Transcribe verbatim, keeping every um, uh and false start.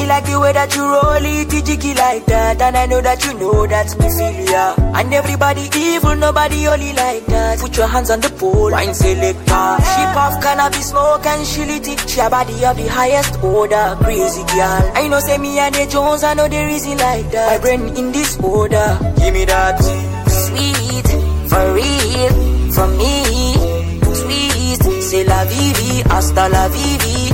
Me like the way that you roll it, jiggy like that. And I know that you know that's me feel ya. And everybody evil, nobody holy like that. Put your hands on the pole, wine selector. She puff cannabis smoke and she lit it. She a body of the highest order, crazy girl. I know say me and the Jones, I know there isn't like that. My brain in this order, give me that sweet, for real, from me. Sweet, c'est la vie, hasta la vie.